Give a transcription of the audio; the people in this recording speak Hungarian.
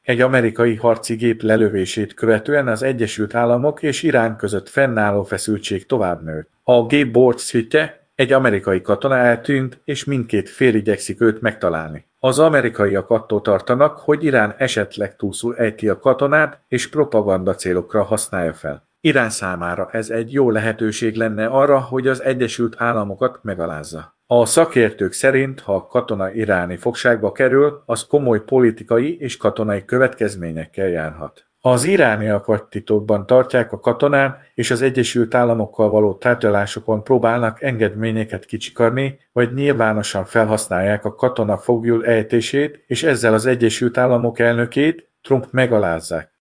Egy amerikai harci gép lelövését követően az Egyesült Államok és Irán között fennálló feszültség tovább nőtt. A gép borcszítje, egy amerikai katona eltűnt, és mindkét fél igyekszik őt megtalálni. Az amerikaiak attól tartanak, hogy Irán esetleg túlszul ejti a katonát, és propaganda célokra használja fel. Irán számára ez egy jó lehetőség lenne arra, hogy az Egyesült Államokat megalázza. A szakértők szerint, ha a katona iráni fogságba kerül, az komoly politikai és katonai következményekkel járhat. Az irániak vagy titokban tartják a katonán, és az Egyesült Államokkal való tárgyalásokon próbálnak engedményeket kicsikarni, vagy nyilvánosan felhasználják a katona foglyul ejtését, és ezzel az Egyesült Államok elnökét, Trump megalázzák.